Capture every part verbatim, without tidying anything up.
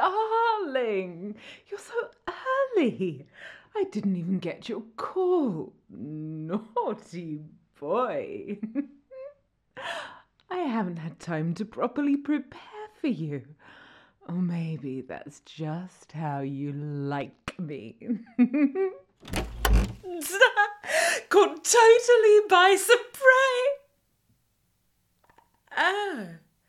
darling, you're so early. I didn't even get your call. Naughty boy. I haven't had time to properly prepare for you. Or maybe that's just how you like me. Caught totally by surprise. Oh.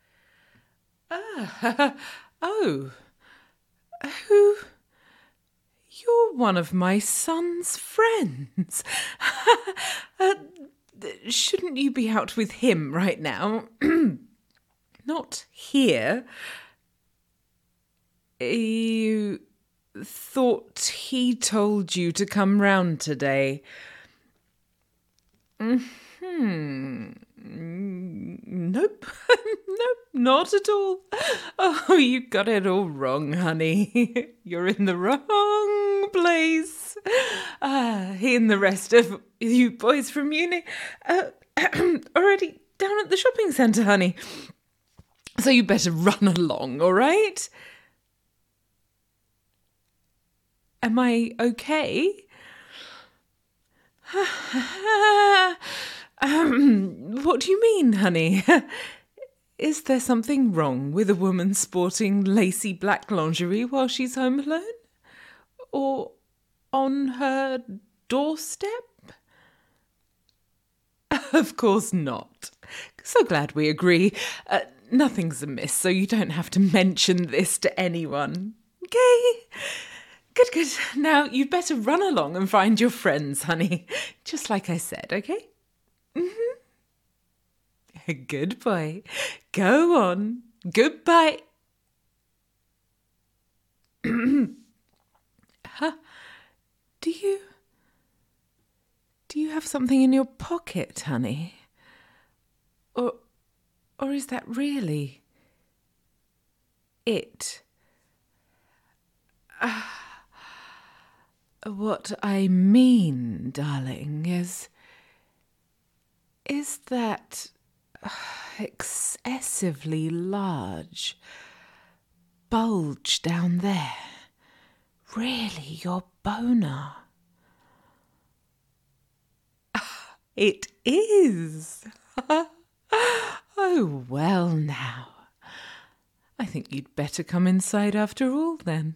Ah. Oh. Who? You're one of my son's friends. uh, shouldn't you be out with him right now? Not here. You thought he told you to come round today. Hmm. Nope. Nope, not at all. Oh, you got it all wrong, honey. You're in the wrong place. Ah, he and the rest of you boys from uni uh, already down at the shopping centre, honey. So you better run along, all right? Am I okay? um, what do you mean, honey? Is there something wrong with a woman sporting lacy black lingerie while she's home alone? Or on her doorstep? Of course not. So glad we agree. Uh, nothing's amiss, so you don't have to mention this to anyone. Okay? Good, good. Now, you'd better run along and find your friends, honey. Just like I said, okay? Mm-hmm. Good boy. Go on. Goodbye. Huh? Do you... Do you have something in your pocket, honey? Or... Or is that really... it? Ah... What I mean, darling, is... is that excessively large bulge down there really your boner? It is. Oh, well now. I think you'd better come inside after all, then.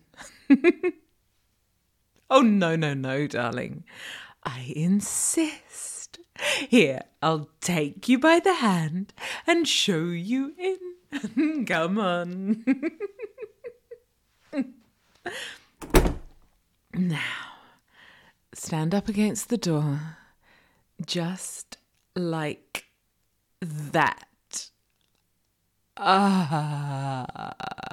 Oh, no, no, no, darling. I insist. Here, I'll take you by the hand and show you in. Come on. Now, stand up against the door, just like that. Ah.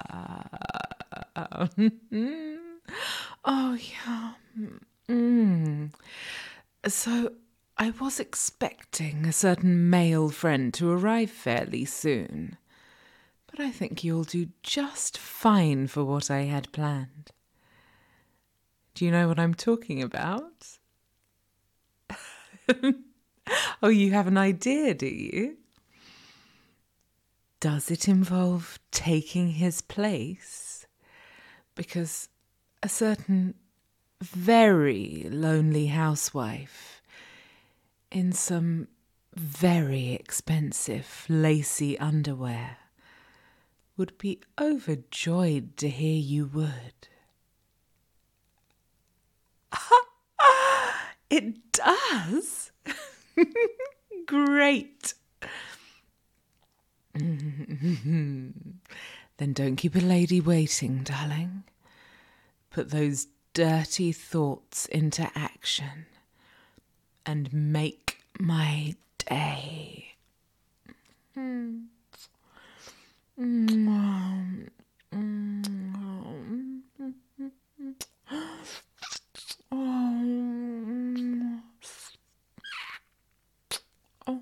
Oh, yeah. Mm. So, I was expecting a certain male friend to arrive fairly soon, but I think you'll do just fine for what I had planned. Do you know what I'm talking about? Oh, you have an idea, do you? Does it involve taking his place? Because a certain very lonely housewife in some very expensive lacy underwear would be overjoyed to hear you would. It does? Great. Then don't keep a lady waiting, darling. Put those dirty thoughts into action and make my day. Mm. Mm. Mm. Oh. Oh.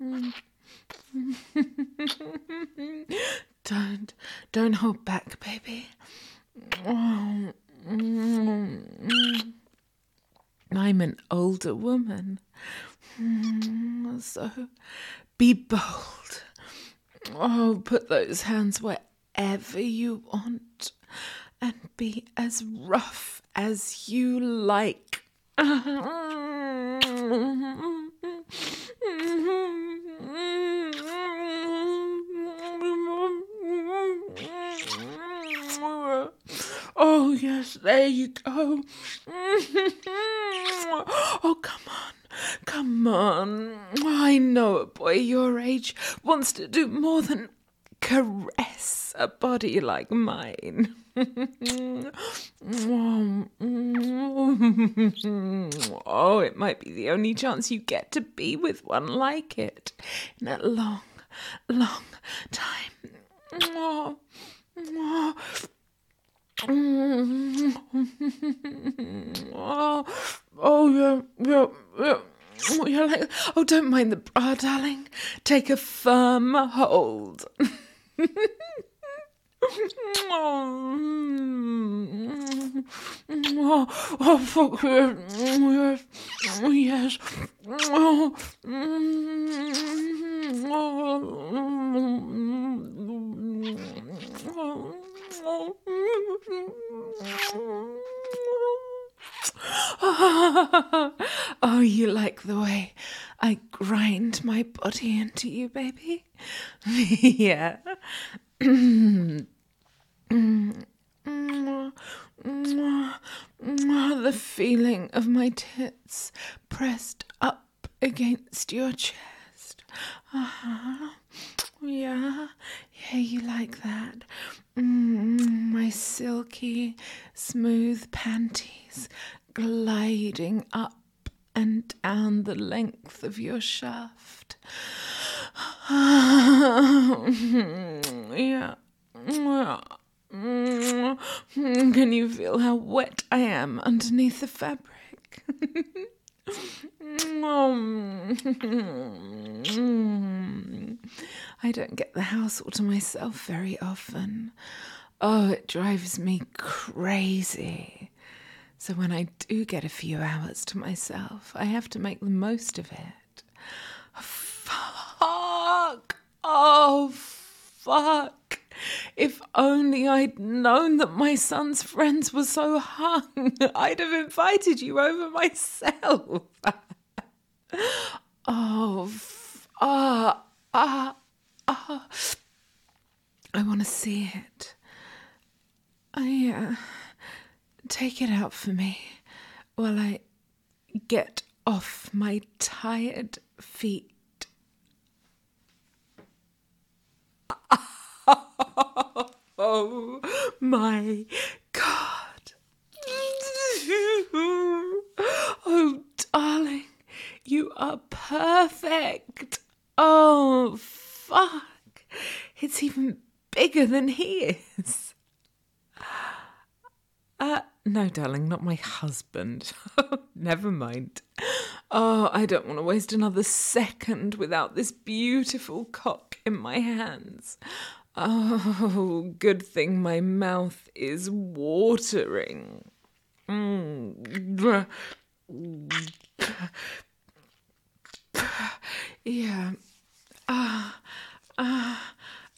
Don't, don't hold back, baby. Oh. I'm an older woman, so be bold. Oh, put those hands wherever you want and be as rough as you like. Oh, yes, there you go. Oh, come on. Come on. I know a boy your age wants to do more than caress a body like mine. Oh, it might be the only chance you get to be with one like it in a long, long time. Oh, oh. Oh, oh yeah, yeah, yeah. Oh, you're like, oh, don't mind the bra, darling. Take a firm hold. Oh, oh, fuck yes, yes, yes. Oh, oh, you like the way I grind my body into you, baby? Yeah. The feeling of my tits pressed up against your chest. Uh-huh. Yeah, yeah, you like that. Mm, my silky, smooth panties gliding up and down the length of your shaft. Yeah. Can you feel how wet I am underneath the fabric? I don't get the house all to myself very often. Oh, it drives me crazy. So when I do get a few hours to myself, I have to make the most of it. Fuck! Oh, fuck! If only I'd known that my son's friends were so hung, I'd have invited you over myself. Oh, f- ah, ah, ah. I want to see it. I, uh, take it out for me while I get off my tired feet. Oh my God. Oh, darling, you are perfect. Oh, fuck. It's even bigger than he is. Uh, no, darling, not my husband. Never mind. Oh, I don't want to waste another second without this beautiful cock in my hands. Oh, good thing my mouth is watering. Mm. Yeah. Ah. Ah.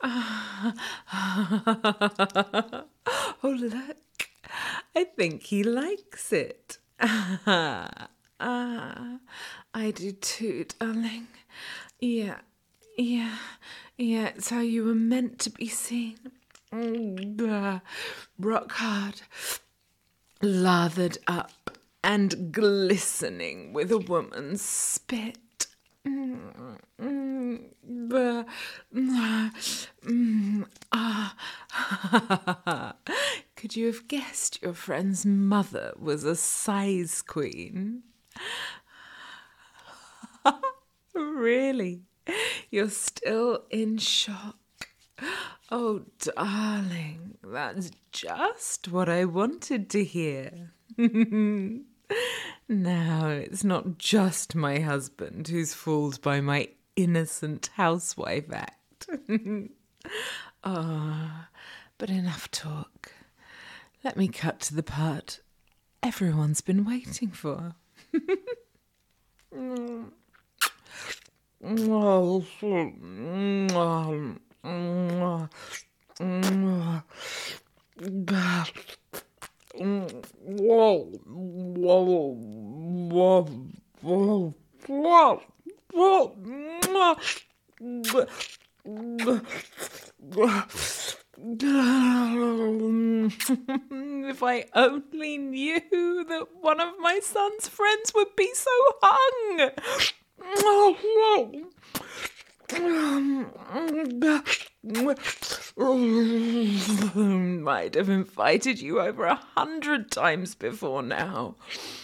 Ah. Oh, look. I think he likes it. Ah. Ah. I do too, darling. Yeah. Yeah, yeah, it's how you were meant to be seen. Mm, rock hard, lathered up and glistening with a woman's spit. Mm, mm, mm, mm, ah. Could you have guessed your friend's mother was a size queen? Really? You're still in shock. Oh, darling, that's just what I wanted to hear. Now, it's not just my husband who's fooled by my innocent housewife act. Ah, oh, but enough talk. Let me cut to the part everyone's been waiting for. mm. Oh, Whoa, whoa, whoa, whoa, whoa, whoa. If I only knew that one of my son's friends would be so hung. Might have invited you over a hundred times before now.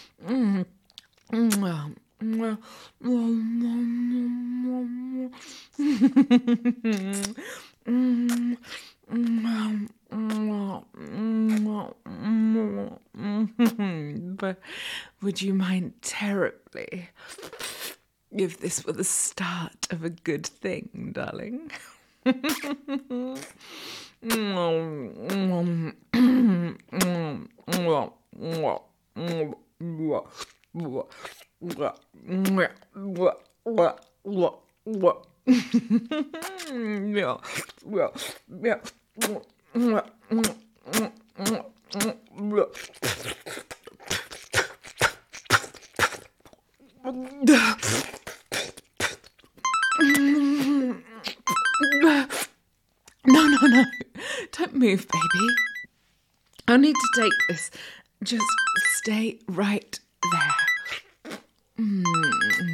But would you mind terribly if this were the start of a good thing, darling? No, no, no. Don't move, baby. I need to take this. Just stay right there. Mm.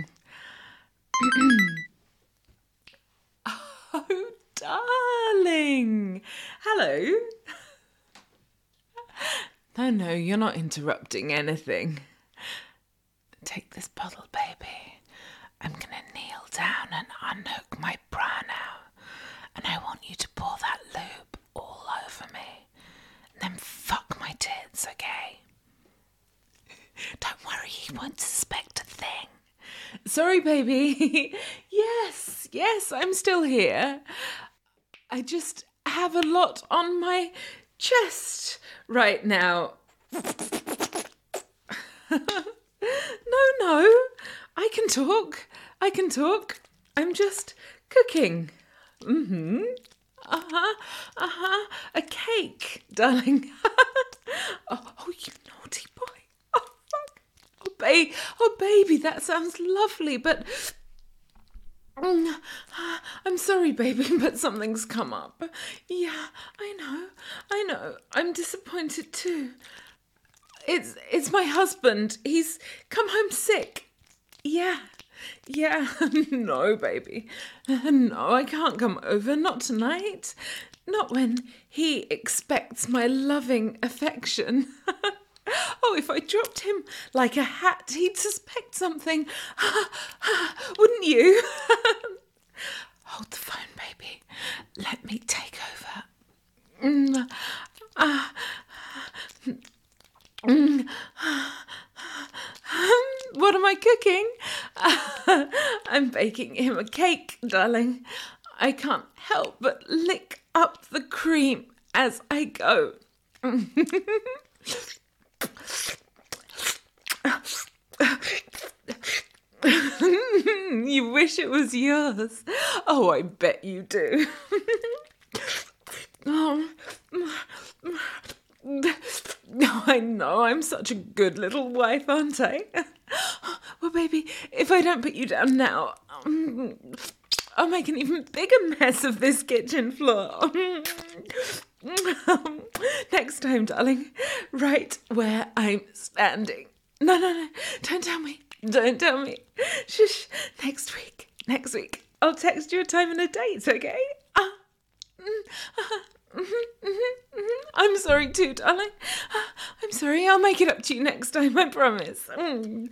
Oh, darling. Hello. No, no, you're not interrupting anything. Take this bottle, baby. I'm going to kneel down and unhook my bra now. And I want you to pour that lube all over me. And then fuck my tits, okay? Don't worry, he won't suspect a thing. Sorry, baby. Yes, yes, I'm still here. I just have a lot on my chest right now. No, no, I can talk. I can talk. I'm just cooking. Mm-hmm. Uh-huh. Uh-huh. A cake, darling. oh, oh, you naughty boy. Oh, fuck. Oh, ba- oh, baby, that sounds lovely, but... I'm sorry, baby, but something's come up. Yeah, I know. I know. I'm disappointed too. It's it's my husband. He's come home sick. Yeah. Yeah. No, baby. No, I can't come over. Not tonight. Not when he expects my loving affection. Oh, if I dropped him like a hat, he'd suspect something. Wouldn't you? Hold the phone, baby. Let me take over. Mm. Uh, mm. What am I cooking? Uh, I'm baking him a cake, darling. I can't help but lick up the cream as I go. You wish it was yours. Oh, I bet you do. Oh, I know, I'm such a good little wife, aren't I? Well, baby, if I don't put you down now, I'll make an even bigger mess of this kitchen floor. Next time, darling, right where I'm standing. No, no, no, don't tell me. Don't tell me. Shush. Next week. Next week. I'll text you a time and a date, okay? Uh, mm, uh, mm-hmm, mm-hmm, mm-hmm. I'm sorry too, darling. Uh, I'm sorry. I'll make it up to you next time, I promise. Mm.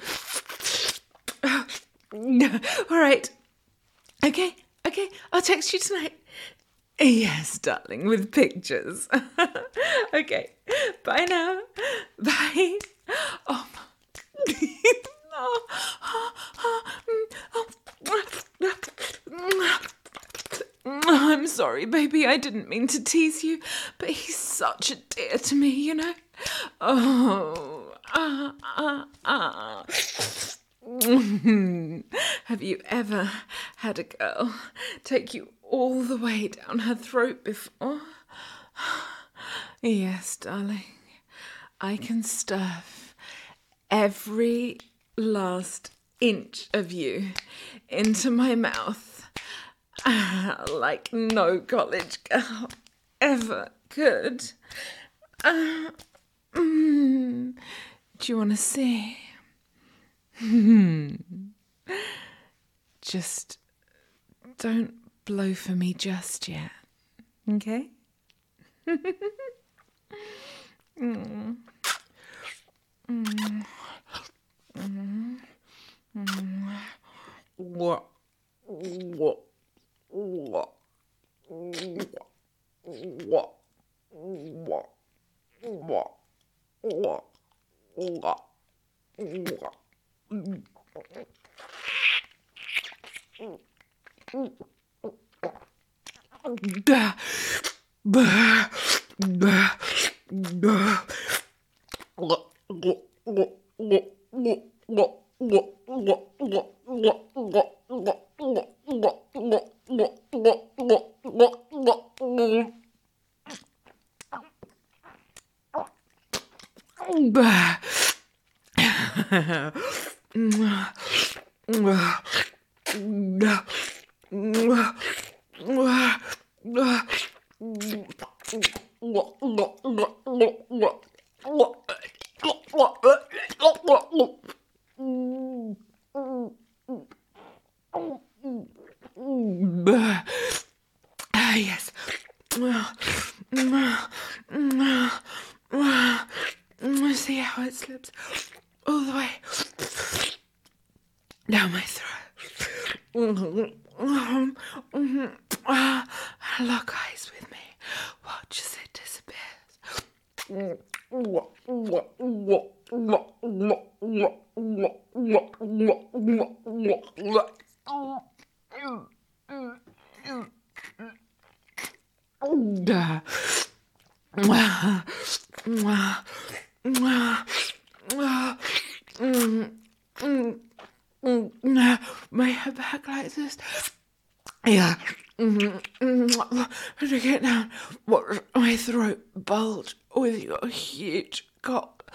All right. Okay, okay. I'll text you tonight. Yes, darling, with pictures. Okay. Bye now. Bye. Oh, I'm sorry, baby. I didn't mean to tease you, but he's such a dear to me, you know. Oh, ah, ah, ah. Have you ever had a girl take you all the way down her throat before? Yes, darling. I can stuff every last inch of you into my mouth like no college girl ever could. Uh, mm, do you want to see? Just don't blow for me just yet, okay? mm. Mm. Mm. Mm. What? What? What? What? What? What? What? What? What? Ah, yes. See how it slips all the way down my throat. Lock eyes with me. Watch as it disappears. My head back like this. Yeah. To get down, watch my throat bulge with your huge cock.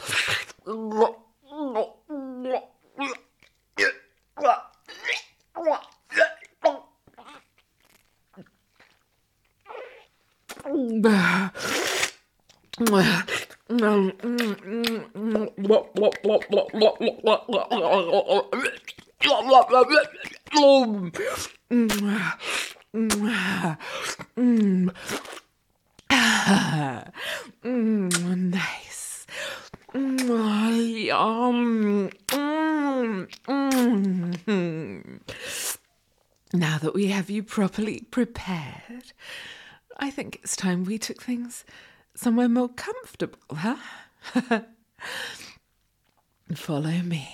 Nice. Yum. Now that we have you properly prepared, I think it's time we took things somewhere more comfortable, huh? Follow me.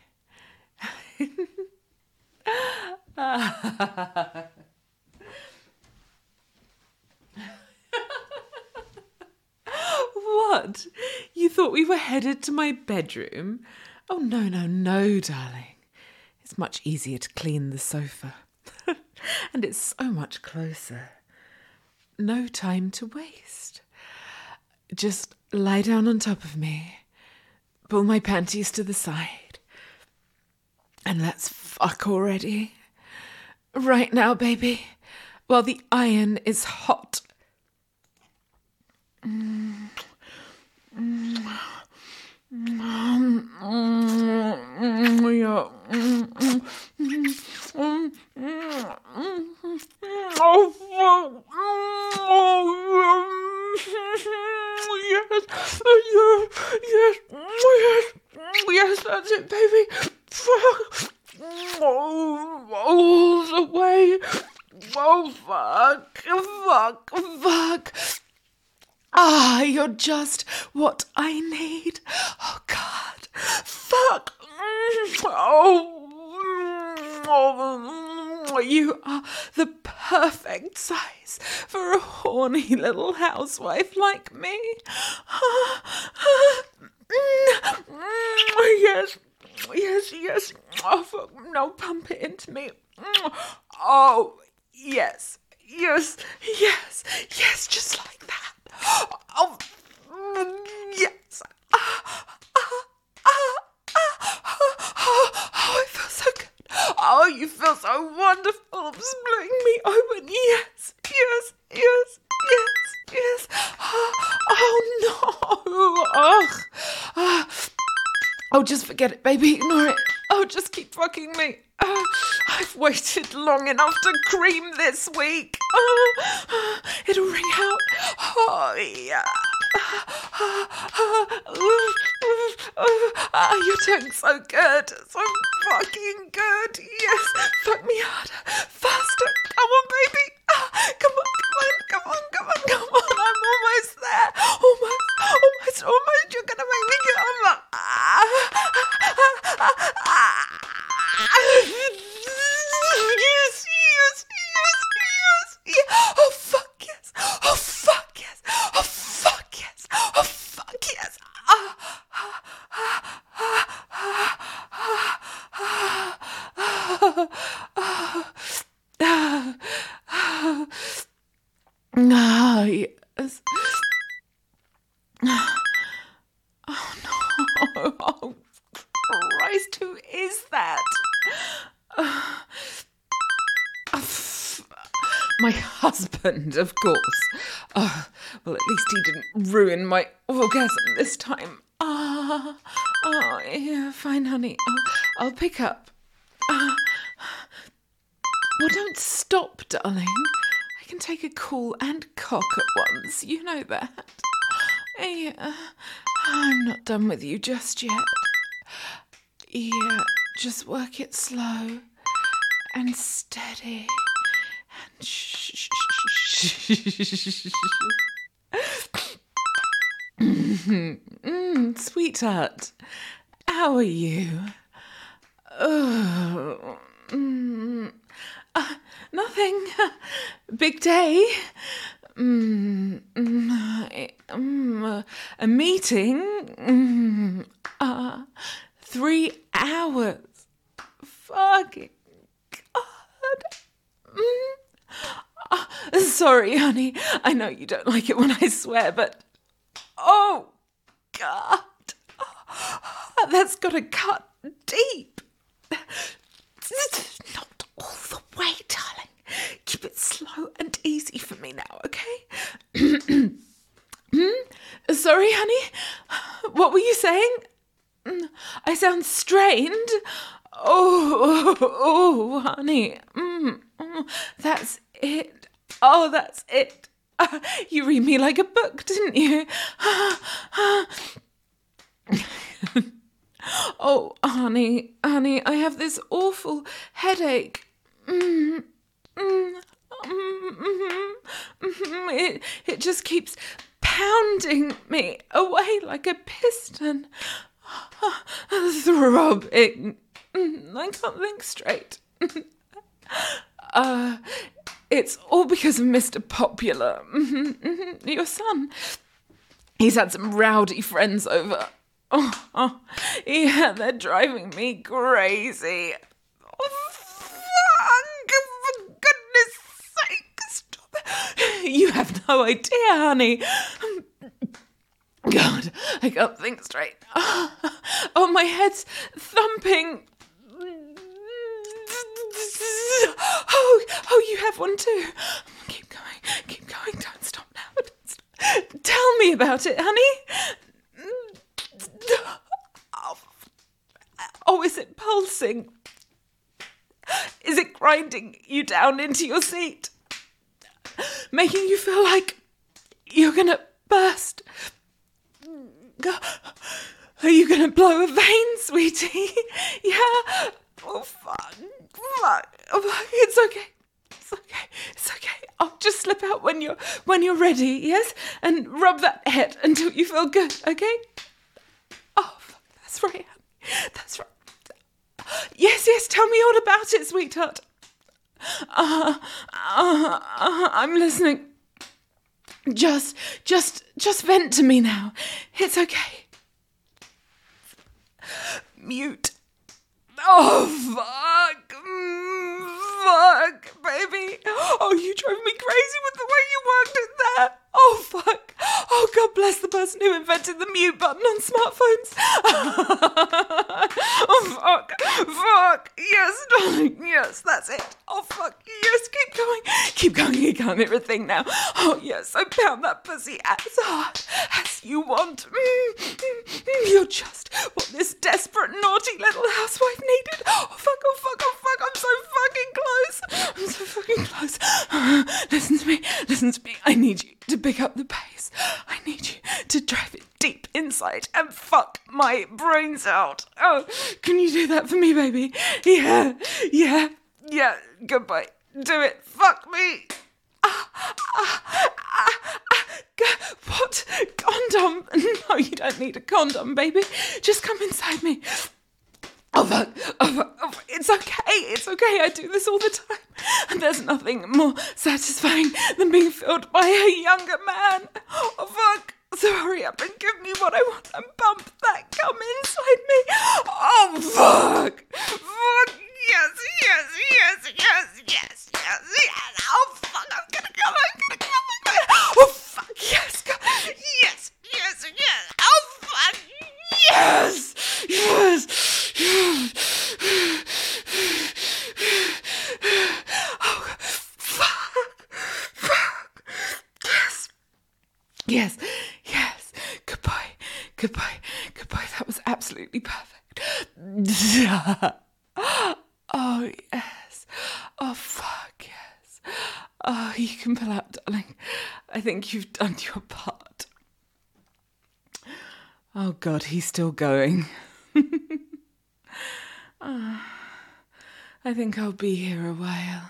What? You thought we were headed to my bedroom? Oh, no, no, no, darling. It's much easier to clean the sofa. And it's so much closer. No time to waste. Just lie down on top of me, pull my panties to the side, and let's fuck already. Right now, baby, while the iron is hot. Mm. Mm. Mm. Mm. Yeah. Mm. Mm. Mm. Oh, fuck. Yes, yes, yes, yes, yes, that's it, baby. Fuck. Oh, all the way. Oh, fuck, fuck, fuck. Ah, you're just what I need. Oh, God. Fuck. Oh, oh, you are the perfect size for a horny little housewife like me. Yes, yes, yes. Oh, fuck. No, pump it into me. Oh, yes, yes, yes, yes, just like that. Oh, Yes. Oh, I feel so good. Oh, you feel so wonderful. Splitting me open. Yes, yes, yes, yes, yes. Oh, no. Ugh. Oh. oh, just forget it, baby. Ignore it. Oh, just keep fucking me. Oh, I've waited long enough to cream this week. Oh, it'll ring out. Oh, yeah. Oh, you're doing so good. So fucking good. Yes. Fuck me harder. Faster. Come on, baby. Come on, come on, come on, come on, come on. I'm almost there. Almost, almost, almost. You're gonna make me come. Yes, yes, yes, yes, yes. Oh, fuck yes. Oh, fuck yes. Oh, fuck yes. Oh, fuck yes. Ah, ah, ah, ah, ah, ah, yes. Oh, no. Oh, Christ, who is that? Uh, my husband, of course. Uh, well, at least he didn't ruin my orgasm this time. Ah, oh, yeah, fine, honey. I'll, I'll pick up. Uh, well, don't stop, darling. I can take a call and cock at once. You know that. Yeah, I'm not done with you just yet. Yeah, just work it slow and steady and shh. mm, sweetheart, how are you? Oh, mm, uh, nothing. Big day. Mm, mm, mm, uh, a meeting. Mm, uh, three hours. Fucking God. Mm. Uh, sorry, honey. I know you don't like it when I swear, but oh God, oh, that's got to cut deep. Not all the way, darling. Keep it slow and easy for me now, okay? hmm? Sorry, honey? What were you saying? I sound strained. Oh, oh, honey. Mm, mm, that's it. Oh, that's it. Uh, you read me like a book, didn't you? Oh, honey, honey, I have this awful headache. Mm, mm, mm, mm, mm, it, it just keeps pounding me away like a piston. Throbbing. I can't think straight. uh, it's all because of Mister Popular, your son. He's had some rowdy friends over. Oh, oh, yeah, they're driving me crazy. Oh, fuck, for goodness sake, stop it. You have no idea, honey. God, I can't think straight. Oh, my head's thumping. Oh, oh, you have one too. Keep going, keep going. Don't stop now. Don't stop. Tell me about it, honey. Oh, is it pulsing? Is it grinding you down into your seat? Making you feel like you're gonna burst? Are you gonna blow a vein, sweetie? Yeah. Oh, fuck. Fuck. Oh, fuck. It's okay. It's okay. It's okay. I'll just slip out when you're when you're ready, yes? And rub that head until you feel good, okay? Oh, fuck. That's right. That's right. Yes, yes. Tell me all about it, sweetheart. Uh, uh, uh, I'm listening. Just, just, just vent to me now. It's okay. Mute. Oh, fuck. Mm, fuck, baby. Oh, you drove me crazy with the way you worked it there. Oh, fuck. Oh, God bless the person person who invented the mute button on smartphones. Oh, fuck. Fuck. Yes, darling. Yes, that's it. Oh, fuck. Yes, keep going. Keep going. You can't hear a thing now. Oh, yes, so pound that pussy as hard as you want. Mm, mm, mm. You're just what this desperate, naughty little housewife needed. Oh, fuck. Oh, fuck. Oh, fuck. I'm so fucking close. I'm so fucking close. Listen to me. Listen to me. I need you to pick up the pace. I need you to drive it deep inside and fuck my brains out. Oh, can you do that for me, baby? Yeah, yeah, yeah. Goodbye. Do it. Fuck me. Ah, ah, ah, ah. What? Condom? No, you don't need a condom, baby. Just come inside me. Oh, fuck. Oh, fuck. Oh, fuck. It's okay. It's okay. I do this all the time. And there's nothing more satisfying than being filled by a younger man. Oh, fuck. So hurry up and give me what I want and bump that cum inside me. Oh, fuck. Fuck. Yes, yes, yes, yes, yes, yes, yes. Oh, fuck. I'm gonna come. I'm gonna come. I'm gonna... Oh, fuck. Yes. Come. Yes, yes, yes. Oh, fuck. Yes. Yes. Oh, fuck. Fuck. Yes. Yes. Yes. Goodbye. Goodbye. Goodbye. That was absolutely perfect. Oh, yes. Oh, fuck, yes. Oh, you can pull out, darling. I think you've done your part. Oh, God, he's still going. Oh, I think I'll be here a while.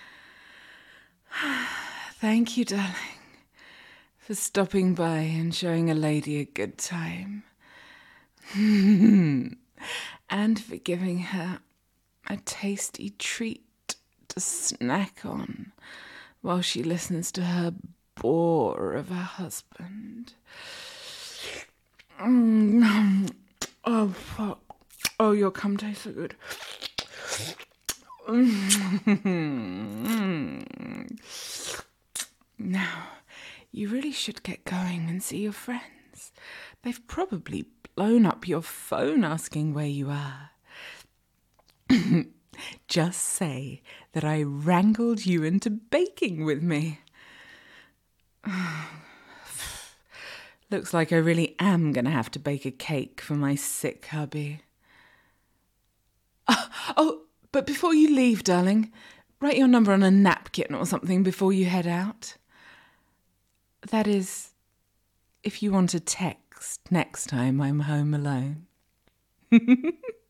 Thank you, darling, for stopping by and showing a lady a good time. And for giving her a tasty treat to snack on while she listens to her bore of a husband. Mm. Oh, fuck. Oh, your cum tastes so good. Now, you really should get going and see your friends. They've probably blown up your phone asking where you are. Just say that I wrangled you into baking with me. Looks like I really am going to have to bake a cake for my sick hubby. Oh, oh, but before you leave, darling, write your number on a napkin or something before you head out. That is, if you want a text next time I'm home alone.